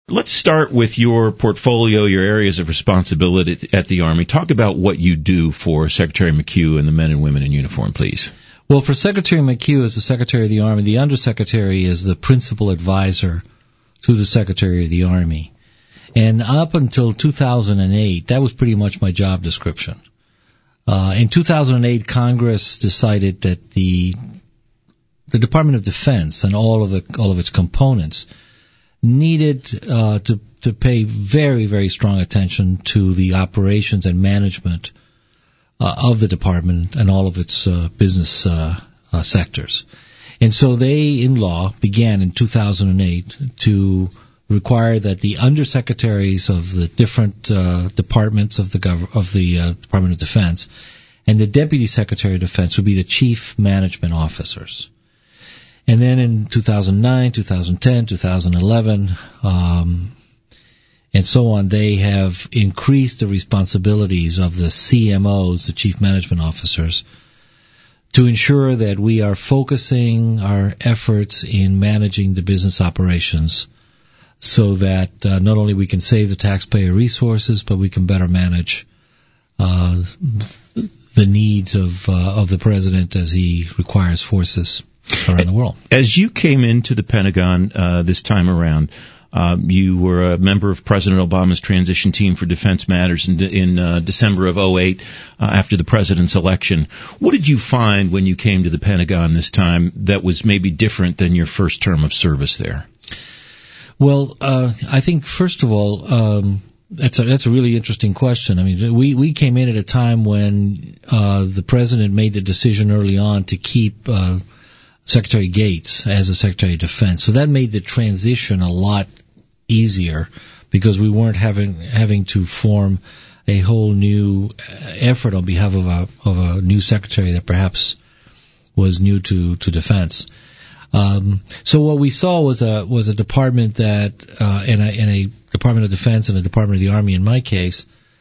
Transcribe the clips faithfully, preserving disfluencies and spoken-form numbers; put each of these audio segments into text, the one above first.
Let's start with your portfolio, your areas of responsibility at the Army. Talk about what you do for Secretary McHugh and the men and women in uniform, please. Well, for Secretary McHugh as the Secretary of the Army, the Undersecretary is the principal advisor to the Secretary of the Army. And up until two thousand eight, that was pretty much my job description. Uh, in two thousand eight, Congress decided that the the Department of Defense and all of the all of its components needed uh, to to pay very, very strong attention to the operations and management uh, of the department and all of its uh, business uh, uh, sectors. And so they, in law, began in two thousand eight to require that the undersecretaries of the different uh, departments of the gov- of the uh, Department of Defense and the Deputy Secretary of Defense would be the chief management officers. And then in two thousand nine, two thousand ten, two thousand eleven, um, and so on, they have increased the responsibilities of the C M Os, the chief management officers, to ensure that we are focusing our efforts in managing the business operations so that uh, not only we can save the taxpayer resources, but we can better manage uh, the needs of uh, of the president as he requires forces around the world. As you came into the Pentagon uh, this time around, um, you were a member of President Obama's transition team for defense matters in, in uh, December of oh eight uh, after the president's election. What did you find when you came to the Pentagon this time that was maybe different than your first term of service there? Well, uh, I think, first of all, um, that's a, that's a really interesting question. I mean, we, we came in at a time when uh, the president made the decision early on to keep uh, Secretary Gates as the Secretary of Defense. So that made the transition a lot easier because we weren't having having to form a whole new effort on behalf of a of a new secretary that perhaps was new to to defense. Um, so what we saw was a was a department that uh, in a in a Department of Defense and a Department of the Army, in my case,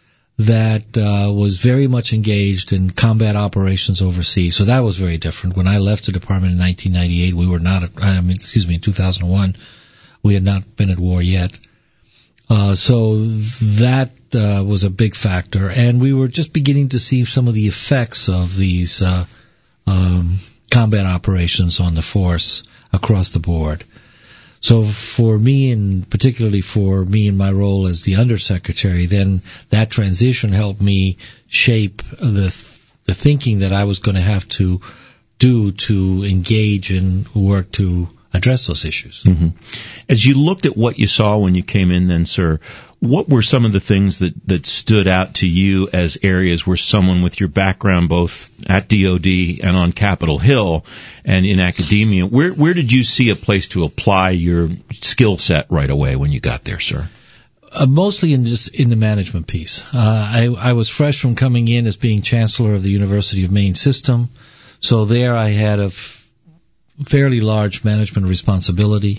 that uh, was very much engaged in combat operations overseas. So that was very different. When I left the department in nineteen ninety-eight, we were not. At, I mean, excuse me, in two thousand one, we had not been at war yet. Uh, so that uh, was a big factor, and we were just beginning to see some of the effects of these uh, um, combat operations on the force across the board. So for me, and particularly for me in my role as the Undersecretary, then that transition helped me shape the the thinking that I was going to have to do to engage and work to address those issues. Mm-hmm. As you looked at what you saw when you came in then, sir, what were some of the things that, that stood out to you as areas where someone with your background both at D O D and on Capitol Hill and in academia, where where did you see a place to apply your skill set right away when you got there, sir? Uh, mostly in just in the management piece. Uh, I, I was fresh from coming in as being Chancellor of the University of Maine system, so there I had a f- fairly large management responsibility.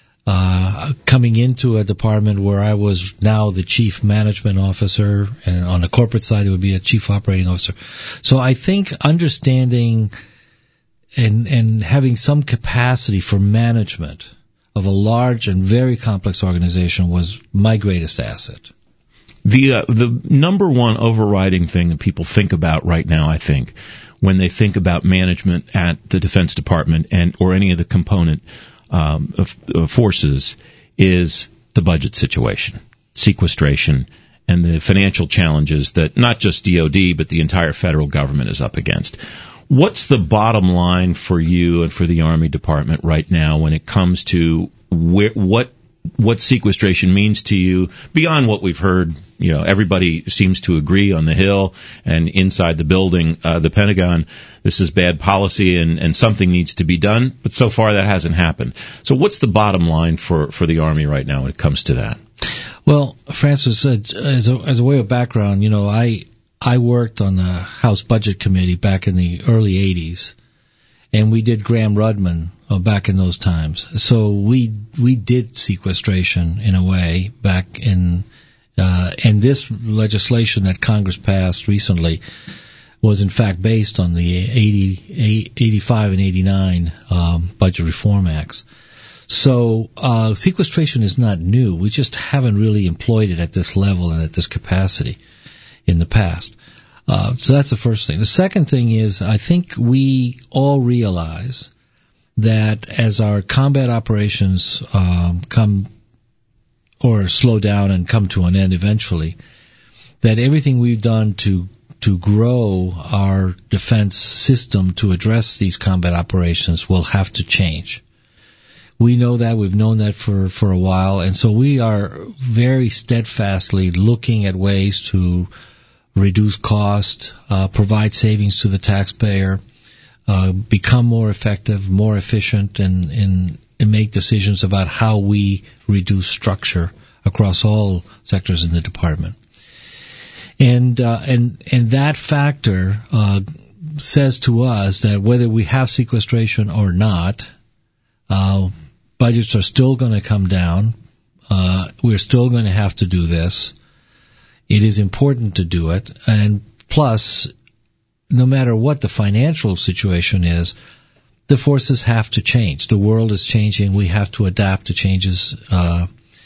Uh, coming into a department where I was now the chief management officer, and on the corporate side it would be a chief operating officer. So I think understanding and and having some capacity for management of a large and very complex organization was my greatest asset. The uh, the number one overriding thing that people think about right now, I think, when they think about management at the Defense Department and or any of the component Um, of, of forces is the budget situation, sequestration, and the financial challenges that not just D O D but the entire federal government is up against. What's the bottom line for you and for the Army Department right now when it comes to where, what what sequestration means to you beyond what we've heard? You know, everybody seems to agree on the Hill and inside the building, uh, the Pentagon, this is bad policy and, and something needs to be done, but so far that hasn't happened. So what's the bottom line for, for the Army right now when it comes to that? Well, Francis, uh, as, a, as a way of background, you know, I I worked on the House Budget Committee back in the early eighties, and we did Graham-Rudman uh, back in those times. So we we did sequestration in a way back in, uh, and this legislation that Congress passed recently was in fact based on the eighty, eighty-five and eighty-nine um, Budget Reform Acts. So uh, sequestration is not new. We just haven't really employed it at this level and at this capacity in the past. Uh, so that's the first thing. The second thing is I think we all realize that as our combat operations um, come or slow down and come to an end eventually, that everything we've done to to grow our defense system to address these combat operations will have to change. We know that. We've known that for, for a while. And so we are very steadfastly looking at ways to reduce cost, uh, provide savings to the taxpayer, uh, become more effective, more efficient, and, and, and make decisions about how we reduce structure across all sectors in the department. And, uh, and, and that factor, uh, says to us that whether we have sequestration or not, uh, budgets are still going to come down. Uh, we're still going to have to do this. It is important to do it. And plus, no matter what the financial situation is, the forces have to change. The world is changing. We have to adapt to changes, uh,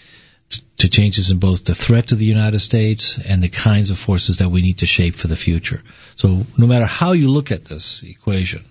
to changes in both the threat to the United States and the kinds of forces that we need to shape for the future. So no matter how you look at this equation,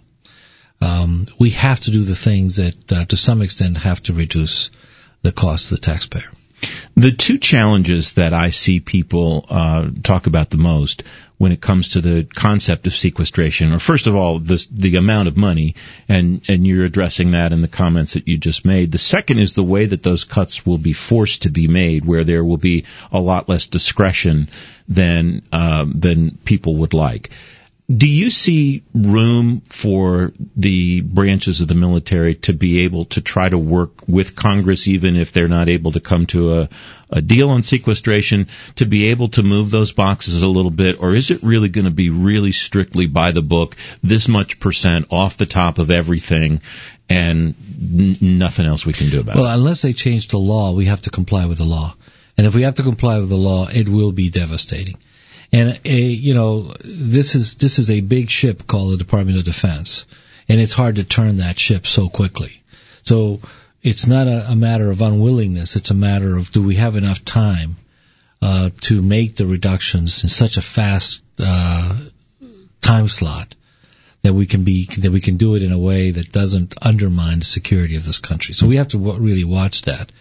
Um, we have to do the things that, uh, to some extent, have to reduce the cost to the taxpayer. The two challenges that I see people uh, talk about the most when it comes to the concept of sequestration are, first of all, the, the amount of money, and, and you're addressing that in the comments that you just made. The second is the way that those cuts will be forced to be made, where there will be a lot less discretion than um, than people would like. Do you see room for the branches of the military to be able to try to work with Congress, even if they're not able to come to a, a deal on sequestration, to be able to move those boxes a little bit? Or is it really going to be really strictly by the book, this much percent off the top of everything, and n- nothing else we can do about well, it? Well, unless they change the law, we have to comply with the law. And if we have to comply with the law, it will be devastating. And a, you know, this is this is a big ship called the Department of Defense, and it's hard to turn that ship so quickly. So it's not a, a matter of unwillingness; it's a matter of do we have enough time uh, to make the reductions in such a fast uh, time slot that we can be that we can do it in a way that doesn't undermine the security of this country. So we have to w- really watch that.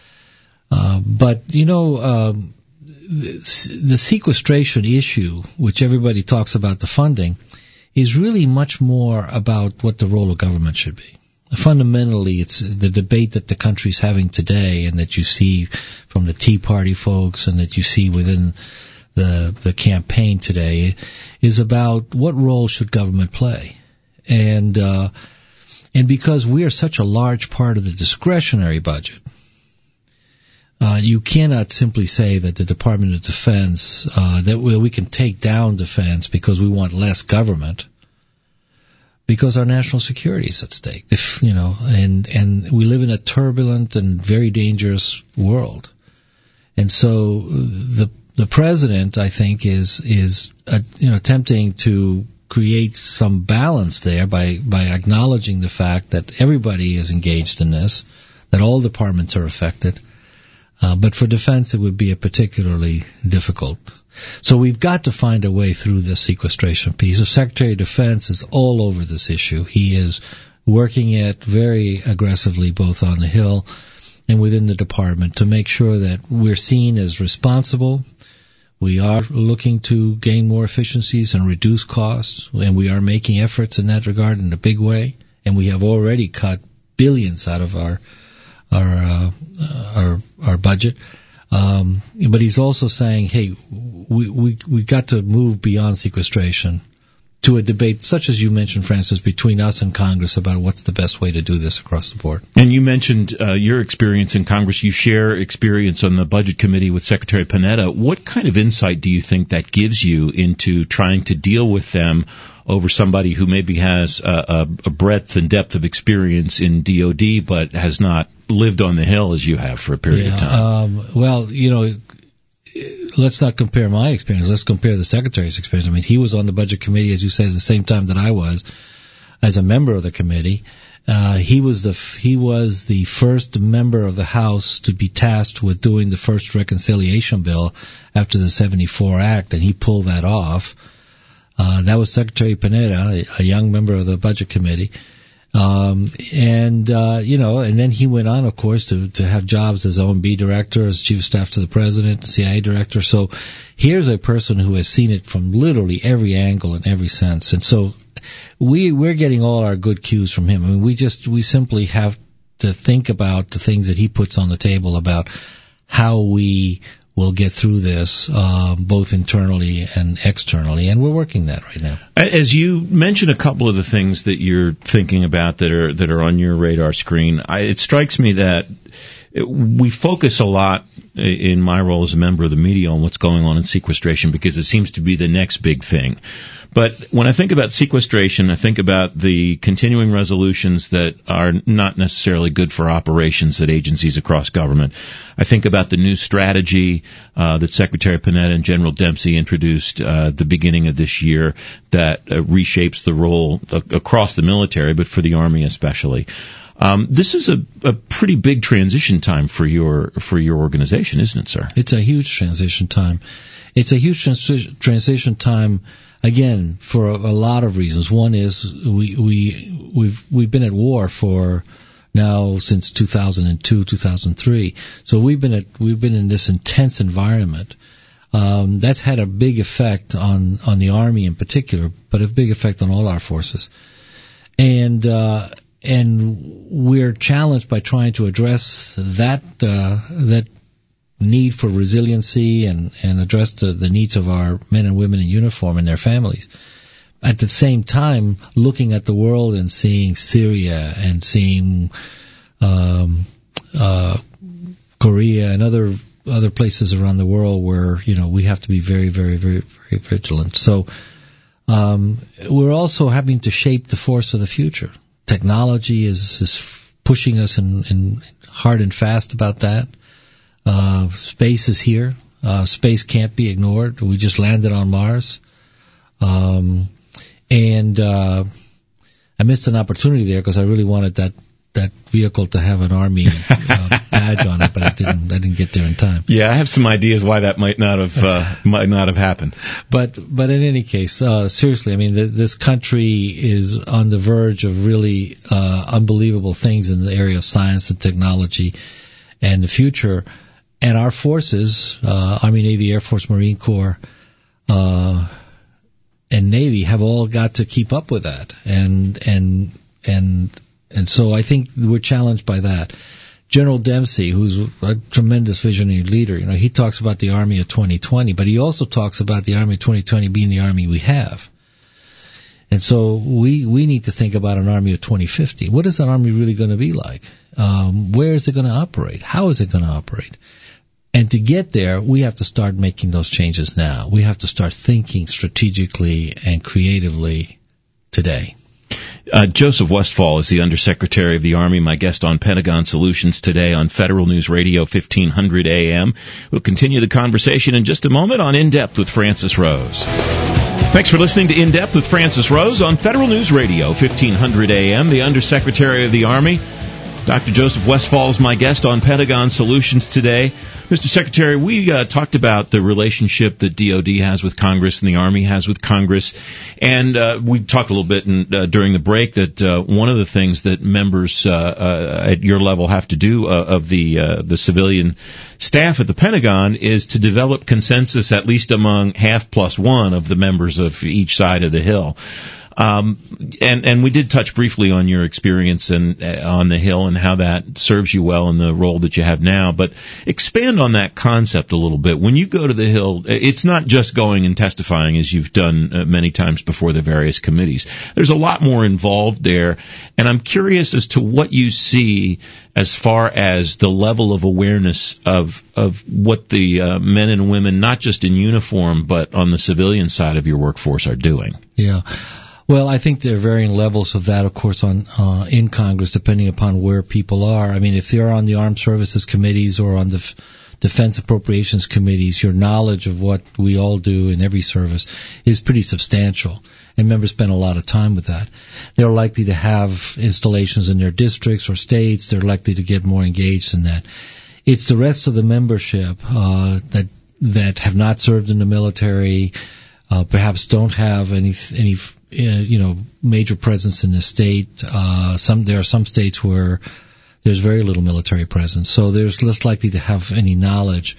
Uh, but you know. Um, The sequestration issue, which everybody talks about the funding, is really much more about what the role of government should be. Fundamentally, it's the debate that the country's having today and that you see from the Tea Party folks and that you see within the the campaign today is about what role should government play. And uh, and because we are such a large part of the discretionary budget, Uh, you cannot simply say that the Department of Defense, uh, that we, we can take down defense because we want less government, because our national security is at stake. If, you know, and, and we live in a turbulent and very dangerous world. And so the, the president, I think, is, is, uh, you know, attempting to create some balance there by, by acknowledging the fact that everybody is engaged in this, that all departments are affected. Uh, but for defense, it would be a particularly difficult. So we've got to find a way through this sequestration piece. The Secretary of Defense is all over this issue. He is working it very aggressively, both on the Hill and within the department, to make sure that we're seen as responsible. We are looking to gain more efficiencies and reduce costs, and we are making efforts in that regard in a big way. And we have already cut billions out of our our uh, our our budget, um, but he's also saying, "Hey, we we we got to move beyond sequestration to a debate, such as you mentioned, Francis, between us and Congress about what's the best way to do this across the board." And you mentioned uh, your experience in Congress. You share experience on the Budget Committee with Secretary Panetta. What kind of insight do you think that gives you into trying to deal with them over somebody who maybe has a, a, a breadth and depth of experience in D O D but has not lived on the Hill as you have for a period yeah, of time? Um, well, you know, let's not compare my experience. Let's compare the Secretary's experience. I mean, he was on the Budget Committee, as you said, at the same time that I was, as a member of the committee. Uh, he was the he was the first member of the House to be tasked with doing the first reconciliation bill after the seventy-four Act, and he pulled that off. Uh, that was Secretary Pineda, a, a young member of the Budget Committee. Um, and, uh, you know, and then he went on, of course, to, to have jobs as O M B director, as chief of staff to the president, C I A director. So here's a person who has seen it from literally every angle and every sense. And so we, we're getting all our good cues from him. I mean, we just, we simply have to think about the things that he puts on the table about how we will get through this, uh, both internally and externally, and we're working that right now. As you mentioned a couple of the things that you're thinking about that are that are on your radar screen, I, it strikes me that it, we focus a lot in my role as a member of the media on what's going on in sequestration because it seems to be the next big thing. But when I think about sequestration, I think about the continuing resolutions that are not necessarily good for operations at agencies across government. I think about the new strategy uh, that Secretary Panetta and General Dempsey introduced uh, at the beginning of this year that uh, reshapes the role uh, across the military, but for the Army especially. Um, this is a, a pretty big transition time for your for your organization, isn't it, sir? It's a huge transition time. It's a huge trans- transition time. Again, for a, a lot of reasons. One is we we we've we've been at war for now since two thousand two, two thousand three. So we've been at we've been in this intense environment. Um, that's had a big effect on on the Army in particular, but a big effect on all our forces. And uh, and we're challenged by trying to address that uh, that. need for resiliency and, and address the, the needs of our men and women in uniform and their families. At the same time, looking at the world and seeing Syria and seeing um, uh, Korea and other other places around the world where, you know, we have to be very, very, very, very vigilant. So um, we're also having to shape the force of the future. Technology is, is pushing us in, in hard and fast about that. Uh, space is here. Uh, space can't be ignored. We just landed on Mars. Um, and, uh, I missed an opportunity there because I really wanted that, that vehicle to have an Army, uh, badge on it, but I didn't, I didn't get there in time. Yeah, I have some ideas why that might not have, uh, might not have happened. But, but in any case, uh, seriously, I mean, th- this country is on the verge of really, uh, unbelievable things in the area of science and technology and the future. And our forces, uh, Army, Navy, Air Force, Marine Corps, uh, and Navy have all got to keep up with that. And, and, and, and so I think we're challenged by that. General Dempsey, who's a tremendous visionary leader, you know, he talks about the Army of twenty twenty, but he also talks about the Army of twenty twenty being the Army we have. And so we, we need to think about an Army of twenty fifty. What is that Army really going to be like? Um, where is it going to operate? How is it going to operate? And to get there, we have to start making those changes now. We have to start thinking strategically and creatively today. Uh, Joseph Westfall is the Undersecretary of the Army, my guest on Pentagon Solutions today on Federal News Radio fifteen hundred A M. We'll continue the conversation in just a moment on In Depth with Francis Rose. Thanks for listening to In Depth with Francis Rose on Federal News Radio fifteen hundred A M. The Undersecretary of the Army, Doctor Joseph Westfall, is my guest on Pentagon Solutions today. Mister Secretary, we uh, talked about the relationship that D O D has with Congress and the Army has with Congress, and uh, we talked a little bit in, uh, during the break that uh, one of the things that members uh, uh, at your level have to do uh, of the uh, the civilian staff at the Pentagon is to develop consensus, at least among half plus one of the members of each side of the Hill. Um, and, and we did touch briefly on your experience and uh, on the Hill and how that serves you well in the role that you have now, but expand on that concept a little bit. When you go to the Hill, it's not just going and testifying as you've done uh, many times before the various committees. There's a lot more involved there, and I'm curious as to what you see as far as the level of awareness of, of what the uh, men and women, not just in uniform, but on the civilian side of your workforce are doing. Yeah. Well, I think there are varying levels of that, of course, on uh, in Congress, depending upon where people are. I mean, if they're on the Armed Services Committees or on the f- Defense Appropriations Committees, your knowledge of what we all do in every service is pretty substantial. and members spend a lot of time with that. They're likely to have installations in their districts or states. They're likely to get more engaged in that. It's the rest of the membership uh, that that have not served in the military, uh, perhaps don't have any any uh, you know major presence in the state. Uh, some there are some states where there's very little military presence, so there's less likely to have any knowledge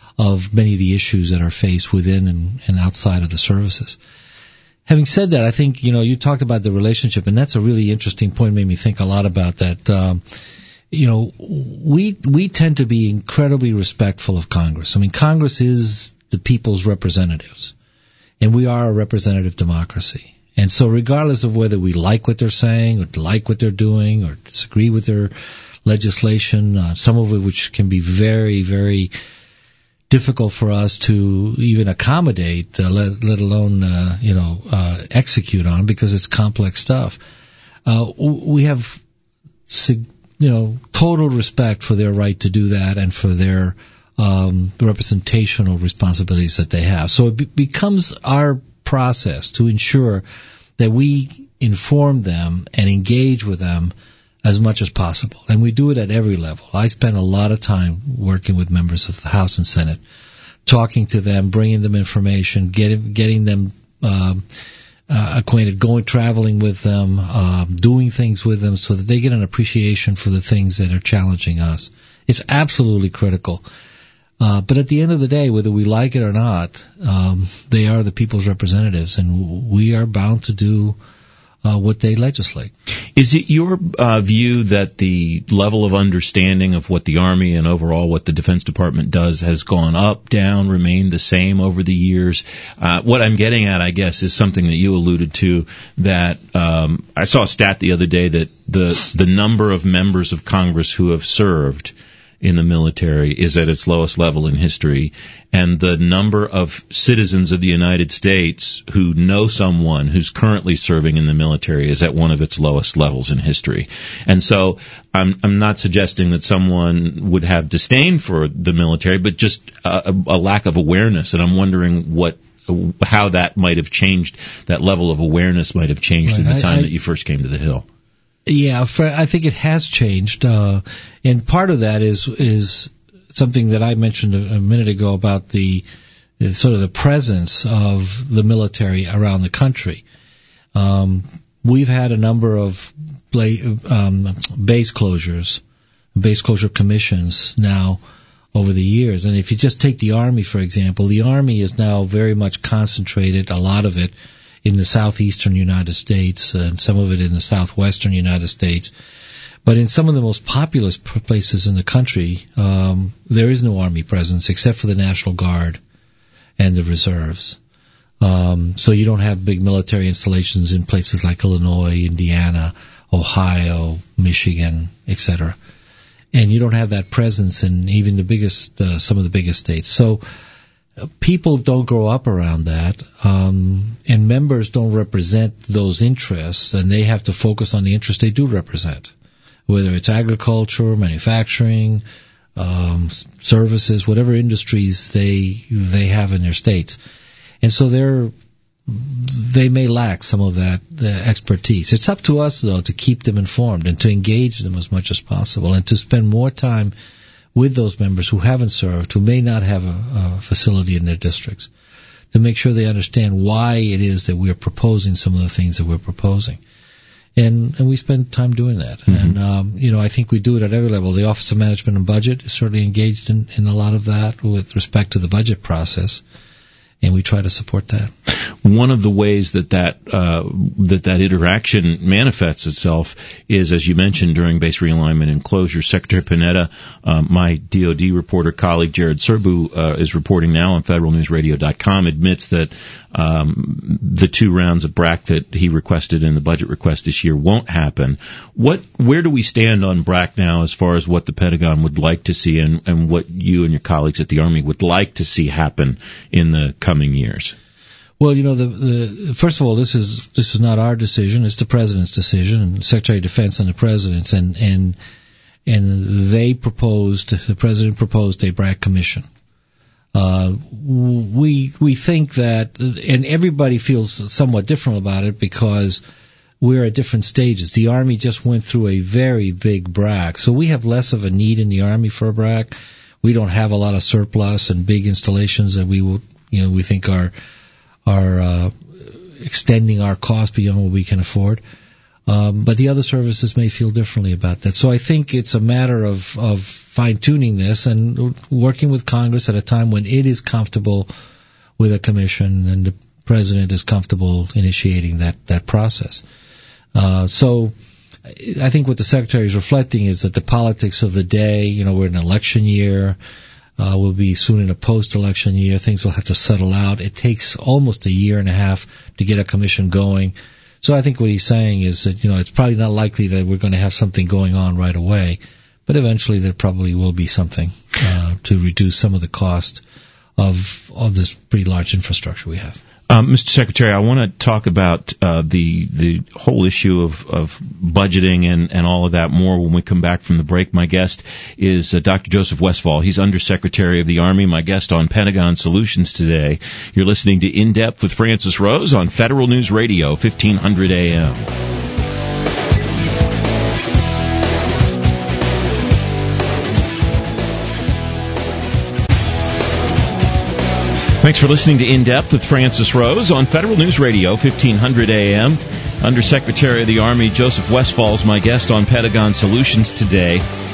of many of the issues that are faced within and, and outside of the services. Having said that, I think you know you talked about the relationship, and that's a really interesting point. Made me think a lot about that. Um, You know, we we tend to be incredibly respectful of Congress. I mean, Congress is the people's representatives, and we are a representative democracy. And so regardless of whether we like what they're saying or like what they're doing or disagree with their legislation, uh, some of it which can be very, very difficult for us to even accommodate, uh, let, let alone, uh, you know, uh, execute on because it's complex stuff, uh, we have significant you know, total respect for their right to do that and for their um, representational responsibilities that they have. So it be- becomes our process to ensure that we inform them and engage with them as much as possible. And we do it at every level. I spend a lot of time working with members of the House and Senate, talking to them, bringing them information, getting, getting them um, Uh, acquainted, going traveling with them, um, doing things with them so that they get an appreciation for the things that are challenging us. It's absolutely critical. Uh, but at the end of the day, whether we like it or not, um, they are the people's representatives, and we are bound to do uh, what they legislate. Is it your uh, view that the level of understanding of what the Army and overall what the Defense Department does has gone up, down, remained the same over the years? Uh, what I'm getting at, I guess, is something that you alluded to, that um, I saw a stat the other day that the the number of members of Congress who have served in the military is at its lowest level in history, and the number of citizens of the United States who know someone who's currently serving in the military is at one of its lowest levels in history. And so I'm, I'm not suggesting that someone would have disdain for the military, but just a, a lack of awareness, and I'm wondering what how that might have changed, that level of awareness might have changed right. in the time I, I, that you first came to the Hill. Yeah, I think it has changed, uh, and part of that is is something that I mentioned a, a minute ago about the, the sort of the presence of the military around the country. Um, we've had a number of um, base closures, base closure commissions now over the years, and if you just take the Army, for example, the Army is now very much concentrated, a lot of it, in the southeastern United States and some of it in the southwestern United States. But in some of the most populous places in the country, um, there is no Army presence except for the National Guard and the reserves. Um, so you don't have big military installations in places like Illinois, Indiana, Ohio, Michigan, et cetera. And you don't have that presence in even the biggest, uh, some of the biggest states. So people don't grow up around that, um, and members don't represent those interests, and they have to focus on the interests they do represent, whether it's agriculture, manufacturing, um, services, whatever industries they they have in their states. And so they're they may lack some of that uh, expertise. It's up to us, though, to keep them informed and to engage them as much as possible and to spend more time with those members who haven't served, who may not have a, a facility in their districts, to make sure they understand why it is that we're proposing some of the things that we're proposing. And, and we spend time doing that. Mm-hmm. And, um, you know, I think we do it at every level. The Office of Management and Budget is certainly engaged in, in a lot of that with respect to the budget process. And we try to support that. One of the ways that that uh, that that interaction manifests itself is, as you mentioned, during base realignment and closure. Secretary Panetta, um, my D O D reporter colleague Jared Serbu, uh, is reporting now on Federal News Radio dot com, admits that um, the two rounds of B R A C that he requested in the budget request this year won't happen. What, where do we stand on B R A C now, as far as what the Pentagon would like to see, and, and what you and your colleagues at the Army would like to see happen in the coming years? Well, you know, the, the first of all, this is this is not our decision; it's the President's decision, and the Secretary of Defense and the President's, and and and they proposed, the President proposed a B R A C commission. Uh, we we think that, and everybody feels somewhat different about it because we're at different stages. The Army just went through a very big B R A C, so we have less of a need in the Army for a B R A C. We don't have a lot of surplus and big installations that we will, you know, we think are are uh, extending our cost beyond what we can afford. Um, but the other services may feel differently about that. So I think it's a matter of, of fine-tuning this and working with Congress at a time when it is comfortable with a commission and the President is comfortable initiating that, that process. Uh, so I think what the Secretary is reflecting is that the politics of the day, you know, we're in an election year, uh, we'll be soon in a post-election year, things will have to settle out. It takes almost a year and a half to get a commission going. So I think what he's saying is that, you know, it's probably not likely that we're going to have something going on right away, but eventually there probably will be something uh, to reduce some of the cost of of this pretty large infrastructure we have. Um, Mister Secretary, I want to talk about uh, the the whole issue of, of budgeting and, and all of that more when we come back from the break. My guest is uh, Doctor Joseph Westfall. He's Undersecretary of the Army, my guest on Pentagon Solutions today. You're listening to In Depth with Francis Rose on Federal News Radio, fifteen hundred A M. Thanks for listening to In Depth with Francis Rose on Federal News Radio, fifteen hundred A M. Undersecretary of the Army Joseph Westfall is my guest on Pentagon Solutions today.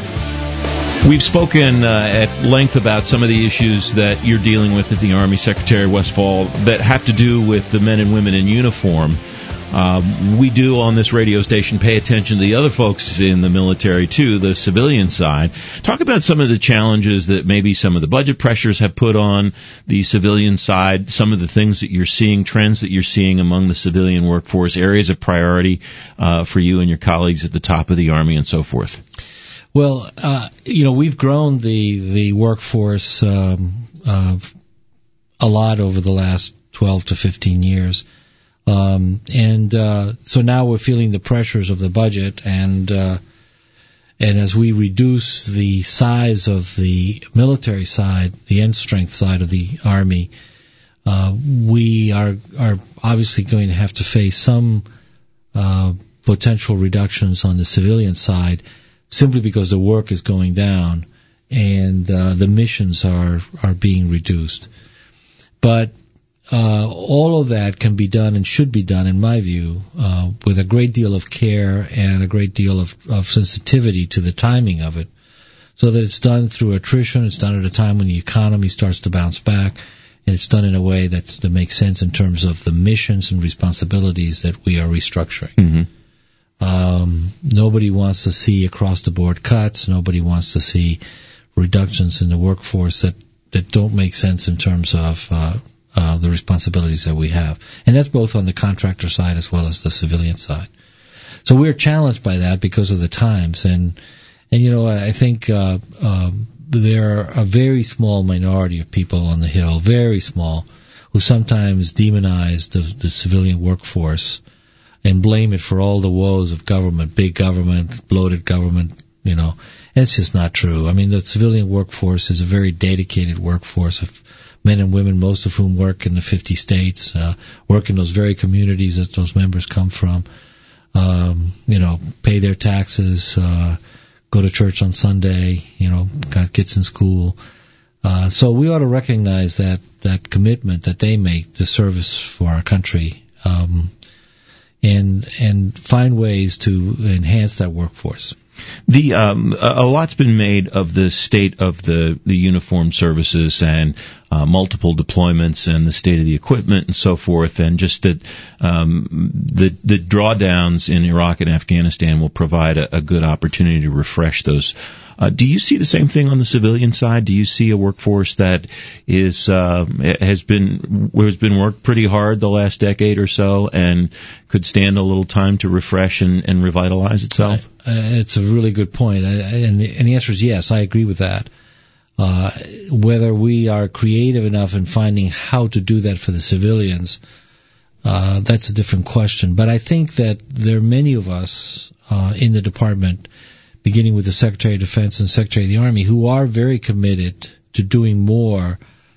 We've spoken uh, at length about some of the issues that you're dealing with at the Army, Secretary Westfall, that have to do with the men and women in uniform. Uh, we do on this radio station pay attention to the other folks in the military, too, the civilian side. Talk about some of the challenges that maybe some of the budget pressures have put on the civilian side, some of the things that you're seeing, trends that you're seeing among the civilian workforce, areas of priority uh, for you and your colleagues at the top of the Army and so forth. Well, uh, you know, we've grown the, the workforce um, uh, a lot over the last twelve to fifteen years. Um, and, uh, so now we're feeling the pressures of the budget, and, uh, and as we reduce the size of the military side, the end strength side of the Army, uh, we are, are obviously going to have to face some, uh, potential reductions on the civilian side simply because the work is going down and, uh, the missions are, are being reduced. But, Uh, all of that can be done and should be done, in my view, uh, with a great deal of care and a great deal of, of sensitivity to the timing of it, so that it's done through attrition, it's done at a time when the economy starts to bounce back, and it's done in a way that's, that makes sense in terms of the missions and responsibilities that we are restructuring. Mm-hmm. Um, nobody wants to see across-the-board cuts. Nobody wants to see reductions in the workforce that, that don't make sense in terms of uh Uh, the responsibilities that we have. And that's both on the contractor side as well as the civilian side. So we're challenged by that because of the times. And, and you know, I think uh, uh, there are a very small minority of people on the Hill, very small, who sometimes demonize the, the civilian workforce and blame it for all the woes of government, big government, bloated government, you know. And it's just not true. I mean, the civilian workforce is a very dedicated workforce of men and women, most of whom work in the fifty states, uh, work in those very communities that those members come from, um, you know, pay their taxes, uh, go to church on Sunday, you know, got kids in school. Uh, so we ought to recognize that, that commitment that they make to service for our country, um, and, and find ways to enhance that workforce. The um, a lot's been made of the state of the, the uniformed services and uh, multiple deployments and the state of the equipment and so forth, and just that um, the the drawdowns in Iraq and Afghanistan will provide a, a good opportunity to refresh those. Uh, do you see the same thing on the civilian side? Do you see a workforce that is uh, has been has been worked pretty hard the last decade or so and could stand a little time to refresh and, and revitalize itself? Uh, it's a really good point, I, and, and the answer is yes. I agree with that. Uh, whether we are creative enough in finding how to do that for the civilians, uh, that's a different question. But I think that there are many of us uh, in the department, beginning with the Secretary of Defense and Secretary of the Army, who are very committed to doing more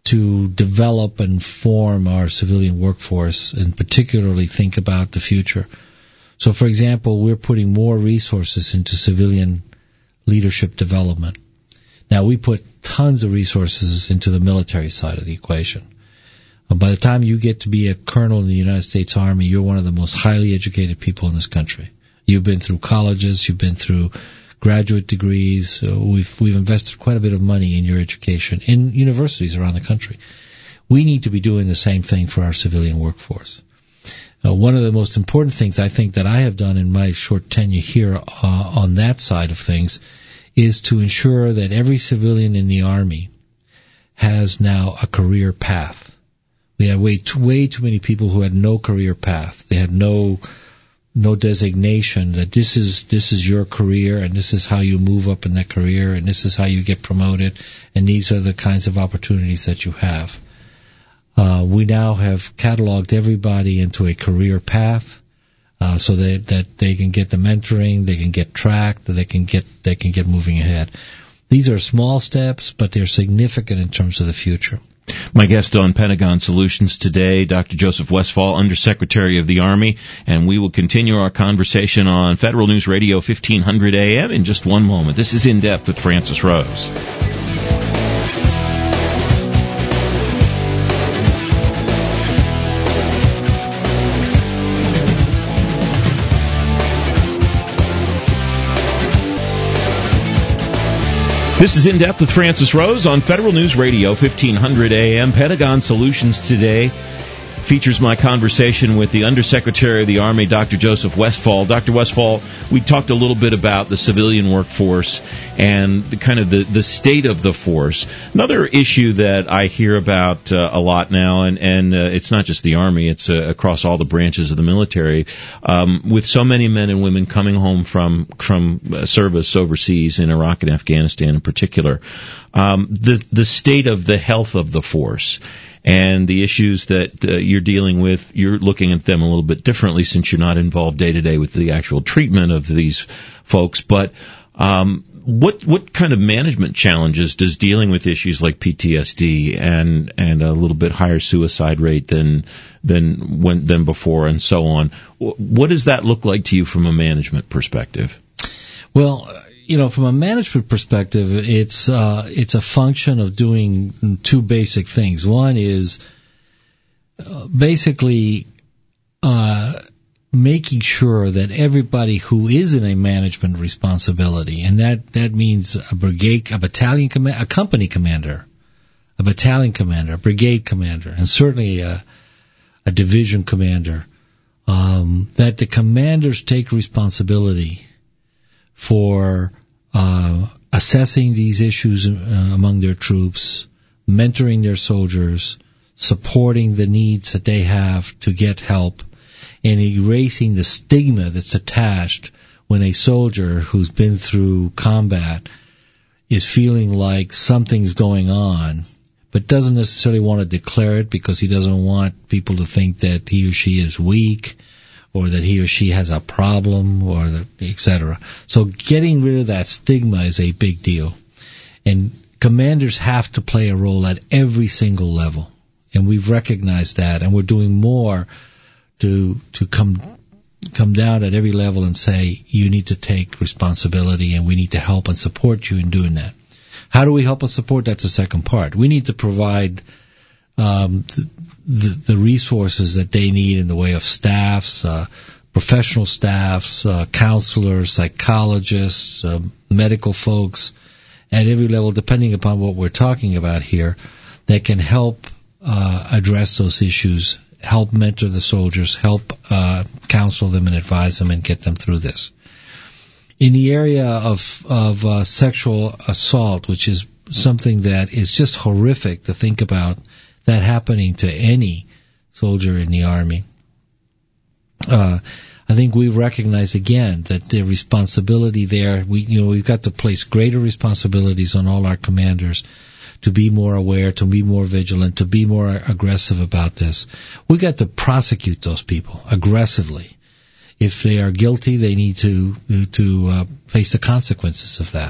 to develop and form our civilian workforce, and particularly think about the future. So, for example, we're putting more resources into civilian leadership development. Now, we put tons of resources into the military side of the equation. By the time you get to be a colonel in the United States Army, you're one of the most highly educated people in this country. You've been through colleges, you've been through graduate degrees. Uh, we've we've invested quite a bit of money in your education in universities around the country. We need to be doing the same thing for our civilian workforce. Uh, one of the most important things I think that I have done in my short tenure here uh, on that side of things is to ensure that every civilian in the Army has now a career path. We had way too, way too many people who had no career path. They had no no designation that this is this is your career and this is how you move up in that career and this is how you get promoted and these are the kinds of opportunities that you have. Uh, we now have cataloged everybody into a career path, uh, so that that they can get the mentoring, they can get tracked, that they can get they can get moving ahead. These are small steps, but they're significant in terms of the future. My guest on Pentagon Solutions today, Doctor Joseph Westfall, Undersecretary of the Army, and we will continue our conversation on Federal News Radio fifteen hundred A M in just one moment. This is In Depth with Francis Rose. This is In Depth with Francis Rose on Federal News Radio fifteen hundred A M. Pentagon Solutions today features my conversation with the Undersecretary of the Army, Doctor Joseph Westfall. Doctor Westfall, we talked a little bit about the civilian workforce and the kind of the, the state of the force. Another issue that I hear about uh, a lot now, and, and uh, it's not just the Army, it's uh, across all the branches of the military, um, with so many men and women coming home from, from uh, service overseas in Iraq and Afghanistan in particular, um, the, the state of the health of the force. And the issues that uh, you're dealing with, you're looking at them a little bit differently since you're not involved day to day with the actual treatment of these folks. But um, what what kind of management challenges does dealing with issues like P T S D and and a little bit higher suicide rate than than when than before and so on? What does that look like to you from a management perspective? Well, you know, from a management perspective, it's uh, it's a function of doing two basic things. One is uh, basically uh, making sure that everybody who is in a management responsibility, and that, that means a brigade, a battalion command, a company commander, a battalion commander, a brigade commander, and certainly a, a division commander, um, that the commanders take responsibility for uh, assessing these issues uh, among their troops, mentoring their soldiers, supporting the needs that they have to get help, and erasing the stigma that's attached when a soldier who's been through combat is feeling like something's going on, but doesn't necessarily want to declare it because he doesn't want people to think that he or she is weak, or that he or she has a problem, or that, et cetera. So getting rid of that stigma is a big deal. And commanders have to play a role at every single level. And we've recognized that, and we're doing more to to come come down at every level and say, you need to take responsibility, and we need to help and support you in doing that. How do we help and support? That's the second part. We need to provide um, the, the resources that they need in the way of staffs, uh, professional staffs, uh, counselors, psychologists, uh, medical folks at every level, depending upon what we're talking about here, that can help uh, address those issues, help mentor the soldiers, help uh, counsel them and advise them and get them through this. In the area of, of uh, sexual assault, which is something that is just horrific to think about, that happening to any soldier in the Army. Uh, I think we recognize again that the responsibility there, we, you know, we've got to place greater responsibilities on all our commanders to be more aware, to be more vigilant, to be more aggressive about this. We've got to prosecute those people aggressively. If they are guilty, they need to to uh, face the consequences of that.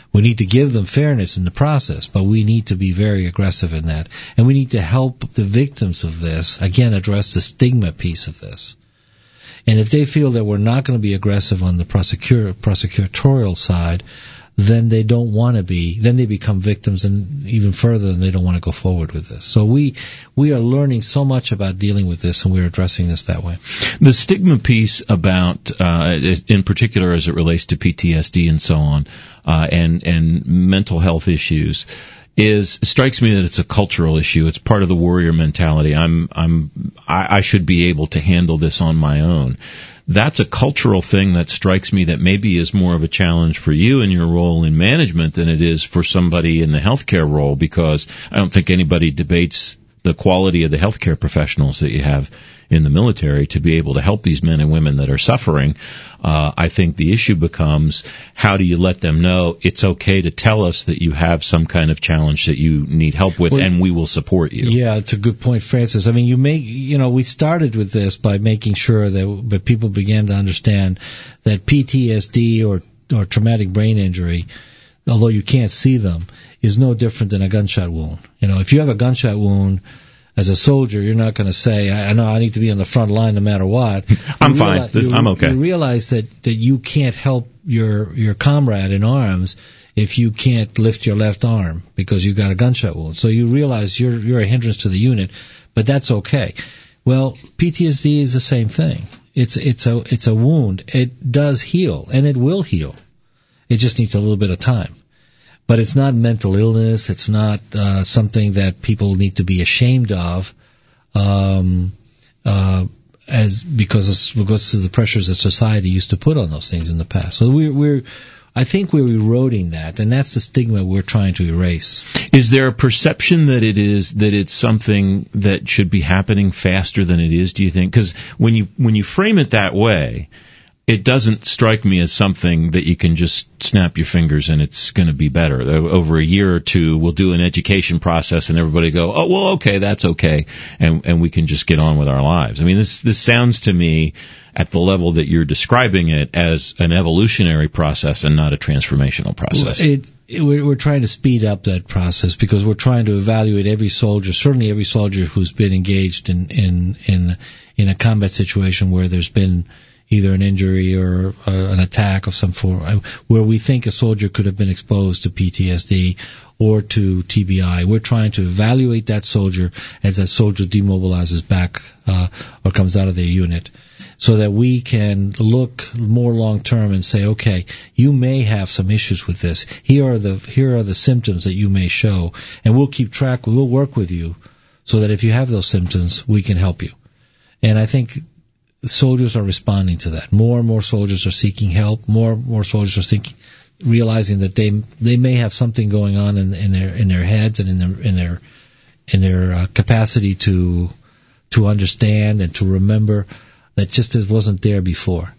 We need to give them fairness in the process, but we need to be very aggressive in that. And we need to help the victims of this, again, address the stigma piece of this. And if they feel that we're not going to be aggressive on the prosecutor, prosecutorial side, then they don't want to be, then they become victims, and even further, they don't want to go forward with this. So we we are learning so much about dealing with this, and we're addressing this that way. The stigma piece about, uh, in particular as it relates to P T S D and so on, uh, and, and mental health issues, is, strikes me that it's a cultural issue. It's part of the warrior mentality. I'm, I'm, I, I should be able to handle this on my own. That's a cultural thing that strikes me that maybe is more of a challenge for you in your role in management than it is for somebody in the healthcare role, because I don't think anybody debates the quality of the healthcare professionals that you have in the military to be able to help these men and women that are suffering. Uh, I think the issue becomes, how do you let them know it's okay to tell us that you have some kind of challenge that you need help with, well, and we will support you? Yeah, it's a good point, Francis. I mean, you make, you know, we started with this by making sure that, that people began to understand that P T S D or, or traumatic brain injury, although you can't see them, is no different than a gunshot wound. You know, if you have a gunshot wound, as a soldier, you're not going to say, I, I know I need to be on the front line no matter what. I'm fine. Realize, this, you, I'm okay. You realize that, that you can't help your, your comrade in arms if you can't lift your left arm because you got a gunshot wound. So you realize you're, you're a hindrance to the unit, but that's okay. Well, P T S D is the same thing. It's, it's a, it's a wound. It does heal, and it will heal. It just needs a little bit of time. But it's not mental illness. It's not uh, something that people need to be ashamed of, um, uh, as because of, because of the pressures that society used to put on those things in the past. So we're, we're, I think we're eroding that, and that's the stigma we're trying to erase. Is there a perception that it is that it's something that should be happening faster than it is? Do you think? Because when you when you frame it that way, it doesn't strike me as something that you can just snap your fingers and it's going to be better. Over a year or two, we'll do an education process and everybody go, oh, well, okay, that's okay. And, and we can just get on with our lives. I mean, this, this sounds to me at the level that you're describing it as an evolutionary process and not a transformational process. It, it, we're, we're trying to speed up that process because we're trying to evaluate every soldier, certainly every soldier who's been engaged in, in, in, in a combat situation where there's been either an injury or uh, an attack of some form, where we think a soldier could have been exposed to P T S D or to T B I. We're trying to evaluate that soldier as that soldier demobilizes back uh, or comes out of their unit, so that we can look more long term and say, okay, you may have some issues with this. Here are the here are the symptoms that you may show, and we'll keep track. We'll work with you so that if you have those symptoms, we can help you. And I think soldiers are responding to that. More and more soldiers are seeking help. More and more soldiers are seeking, realizing that they they may have something going on in, in their in their heads and in their in their in their uh, capacity to to understand and to remember that just as wasn't there before.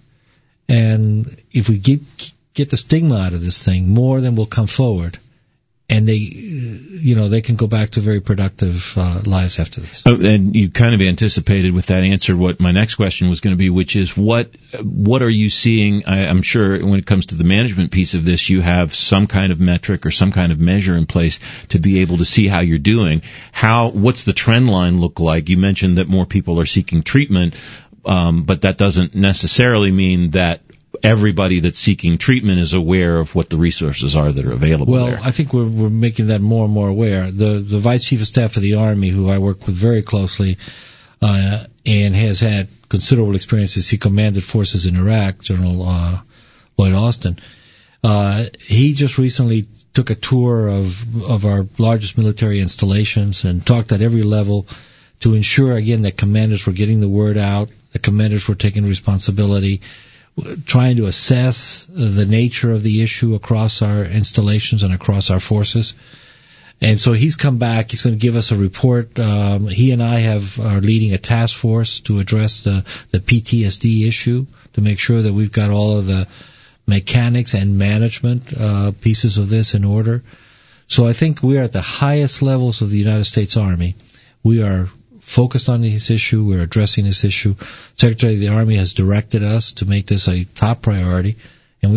And if we get get the stigma out of this thing, more than will come forward. And they, you know, they can go back to very productive uh, lives after this. Oh, and you kind of anticipated with that answer what my next question was going to be, which is what what are you seeing? I, I'm sure when it comes to the management piece of this, you have some kind of metric or some kind of measure in place to be able to see how you're doing. How what's the trend line look like? You mentioned that more people are seeking treatment, um, but that doesn't necessarily mean that everybody that's seeking treatment is aware of what the resources are that are available well, there. Well, I think we're, we're making that more and more aware. The, the Vice Chief of Staff of the Army, who I work with very closely, uh, and has had considerable experiences, he commanded forces in Iraq, General uh, Lloyd Austin, uh, he just recently took a tour of, of our largest military installations and talked at every level to ensure, again, that commanders were getting the word out, that commanders were taking responsibility, trying to assess the nature of the issue across our installations and across our forces. And so he's come back. He's going to give us a report. Um, he and I have are leading a task force to address the, the P T S D issue, to make sure that we've got all of the mechanics and management uh, pieces of this in order. So I think we are at the highest levels of the United States Army. We are focused on this issue. We're addressing this issue. Secretary of the Army has directed us to make this a top priority, and we are.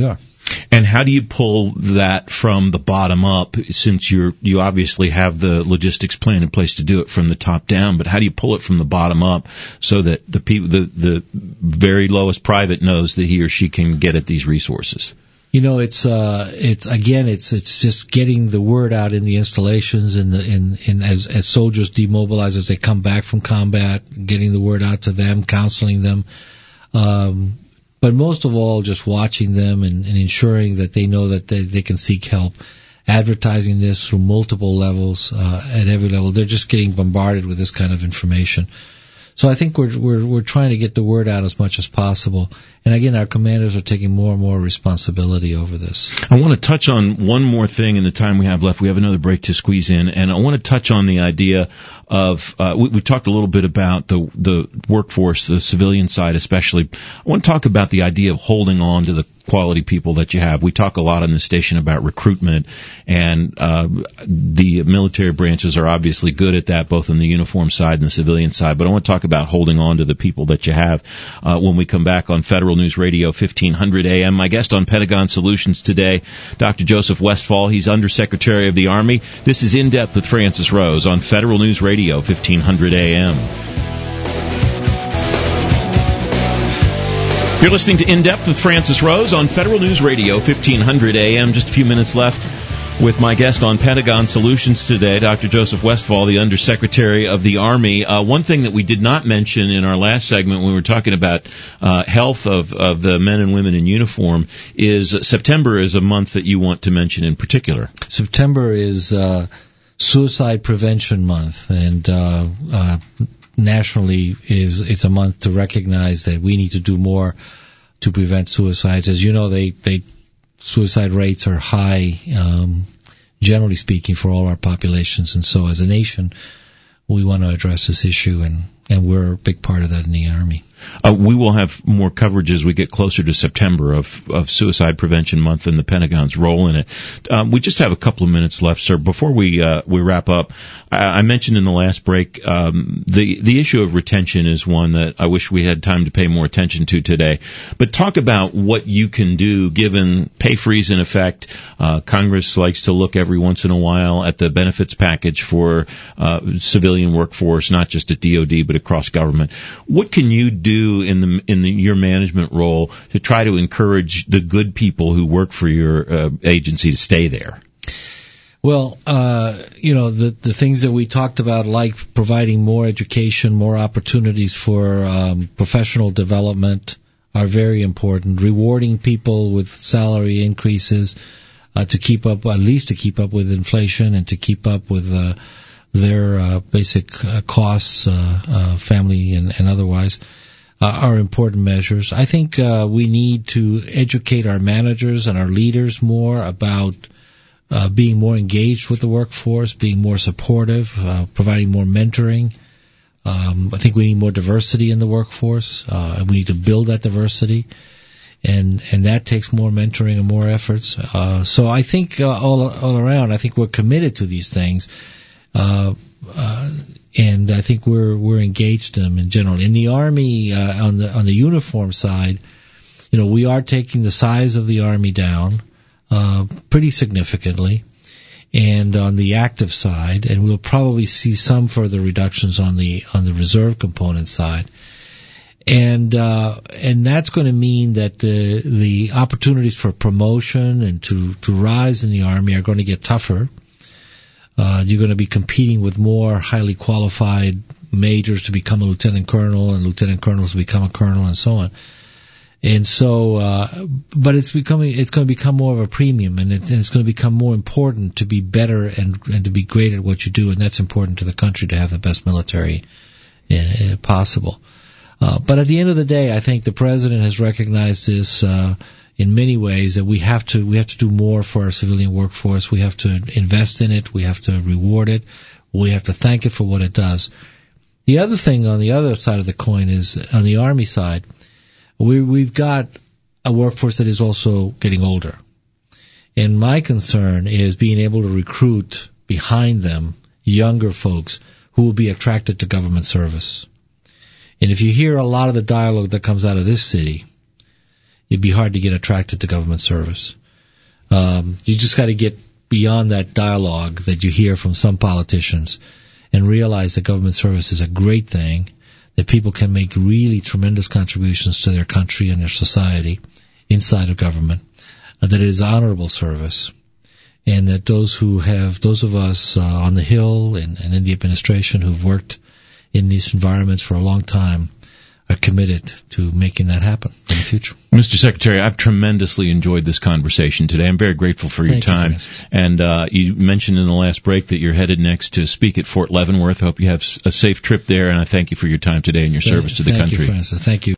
And how do you pull that from the bottom up, since you're, you obviously have the logistics plan in place to do it from the top down, but how do you pull it from the bottom up so that the people, the, the very lowest private knows that he or she can get at these resources? You know, it's, uh, it's, again, it's, it's just getting the word out in the installations and the, in, in, as, as soldiers demobilize, as they come back from combat, getting the word out to them, counseling them, um, but most of all, just watching them and, and ensuring that they know that they, they can seek help. Advertising this through multiple levels, uh, at every level. They're just getting bombarded with this kind of information. So I think we're, we're, we're trying to get the word out as much as possible. And again, our commanders are taking more and more responsibility over this. I want to touch on one more thing in the time we have left. We have another break to squeeze in, and I want to touch on the idea of, uh, we, we talked a little bit about the, the workforce, the civilian side especially. I want to talk about the idea of holding on to the quality people that you have. We talk a lot on the station about recruitment, and uh, the military branches are obviously good at that, both on the uniform side and the civilian side. But I want to talk about holding on to the people that you have uh, when we come back on Federal News Radio fifteen hundred A M. My guest on Pentagon Solutions today, Doctor Joseph Westfall. He's Undersecretary of the Army. This is In Depth with Francis Rose on Federal News Radio fifteen hundred A M. You're listening to In Depth with Francis Rose on Federal News Radio fifteen hundred A M. Just a few minutes left with my guest on Pentagon Solutions today, Doctor Joseph Westfall, the Undersecretary of the Army. Uh, one thing that we did not mention in our last segment when we were talking about uh, health of, of the men and women in uniform is uh, September is a month that you want to mention in particular. September is uh, Suicide Prevention Month, and uh, uh, nationally is it's a month to recognize that we need to do more to prevent suicides. As you know, they they suicide rates are high, um, generally speaking, for all our populations, and so as a nation, we want to address this issue, and, and we're a big part of that in the Army. Uh, we will have more coverage as we get closer to September of, of Suicide Prevention Month and the Pentagon's role in it. Um, we just have a couple of minutes left, sir. Before we uh, we wrap up, I, I mentioned in the last break um, the the issue of retention is one that I wish we had time to pay more attention to today. But talk about what you can do given pay freeze in effect. Uh, Congress likes to look every once in a while at the benefits package for uh, civilian workforce, not just at D O D but across government. What can you do in the in the, your management role to try to encourage the good people who work for your uh, agency to stay there? Well, uh, you know, the the things that we talked about, like providing more education, more opportunities for um, professional development, are very important. Rewarding people with salary increases uh, to keep up, at least to keep up with inflation and to keep up with uh, their uh, basic uh, costs, uh, uh, family and, and otherwise. Uh, are important measures. I think uh, we need to educate our managers and our leaders more about uh, being more engaged with the workforce, being more supportive, uh, providing more mentoring. Um, I think we need more diversity in the workforce, uh, and we need to build that diversity, and and that takes more mentoring and more efforts. Uh, so I think uh, all all around, I think we're committed to these things. Uh, uh, And I think we're we're engaged in them in general. In the Army, uh, on the on the uniform side, you know, we are taking the size of the Army down uh, pretty significantly, and on the active side, and we'll probably see some further reductions on the on the reserve component side, and uh, and that's going to mean that the the opportunities for promotion and to to rise in the Army are going to get tougher. Uh, you're going to be competing with more highly qualified majors to become a lieutenant colonel and lieutenant colonels to become a colonel and so on. And so, uh, but it's becoming, it's going to become more of a premium, and, it, and it's going to become more important to be better and, and to be great at what you do, and that's important to the country to have the best military uh, possible. Uh, but at the end of the day, I think the president has recognized this, uh, in many ways, that we have to we have to do more for our civilian workforce. We have to invest in it. We have to reward it. We have to thank it for what it does. The other thing on the other side of the coin is, on the Army side, we, we've got a workforce that is also getting older. And my concern is being able to recruit behind them younger folks who will be attracted to government service. And if you hear a lot of the dialogue that comes out of this city, it'd be hard to get attracted to government service. Um, you just got to get beyond that dialogue that you hear from some politicians and realize that government service is a great thing, that people can make really tremendous contributions to their country and their society inside of government, uh, that it is honorable service, and that those who have, those of us uh, on the Hill and, and in the administration who've worked in these environments for a long time are committed to making that happen in the future. Mister Secretary, I've tremendously enjoyed this conversation today. I'm very grateful for your Thank time. You, and uh, you mentioned in the last break that you're headed next to speak at Fort Leavenworth. I hope you have a safe trip there, and I thank you for your time today and your thank, service to the thank country. Thank you, Francis. Thank you.